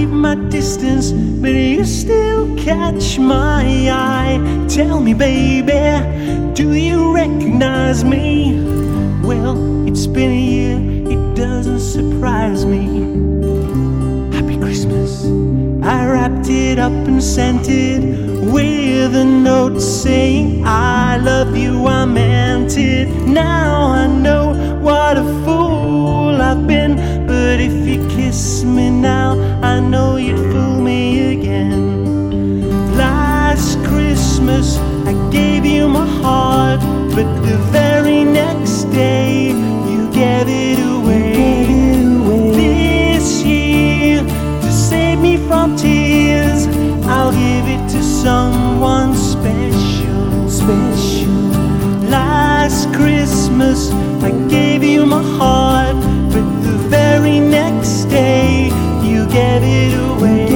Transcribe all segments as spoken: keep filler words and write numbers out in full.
keep my distance, but you still catch my eye. Tell me, baby, do you recognize me? Well, it's been a year, it doesn't surprise me. Happy Christmas. I wrapped it up and sent it with a note saying I love you, I meant it. Now I know what a fool I've been, but if you kiss me now, I know you'd fool me again. Last Christmas I gave you my heart, but the very next day you gave it away. This year, to save me from tears, I'll give it to someone special, special. Last Christmas I gave you my heart, but the very next day you gave it away.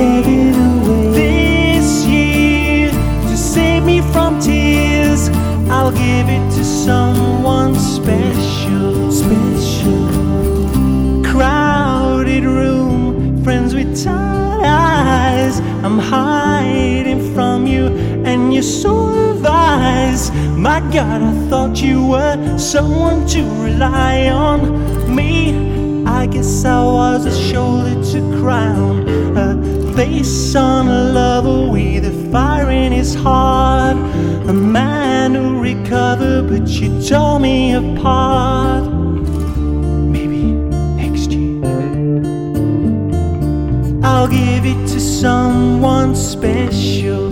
This year, to save me from tears, I'll give it to someone special, special. Crowded room, friends with tired eyes. I'm hiding from you and your sore eyes. My God, I thought you were someone to rely on. Me, I guess I was a shoulder to cry on, a face on a lover with a fire in his heart, a man who recovered, but you tore me apart. Maybe next year I'll give it to someone special.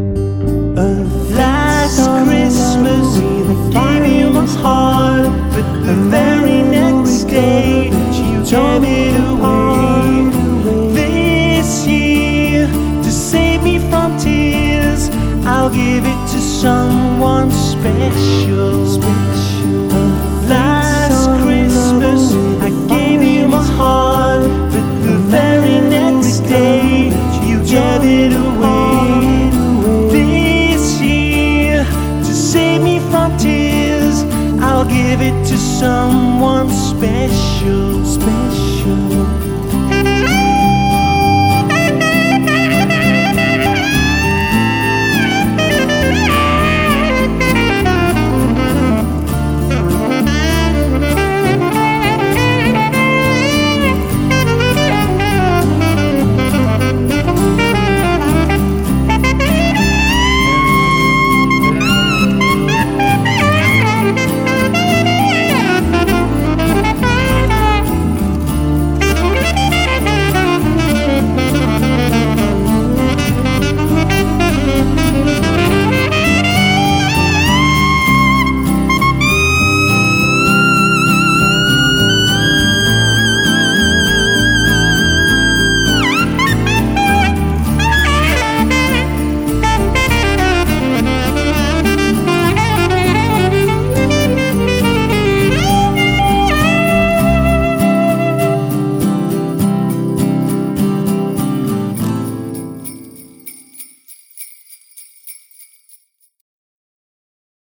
Last Christmas I gave you my heart, but the very next day you tore it away. This year, to save me from tears, I'll give it to someone special, special. Last Christmas I gave you my heart, but the very next day you gave it away. This year, to save me from tears, I'll give it to someone special, special.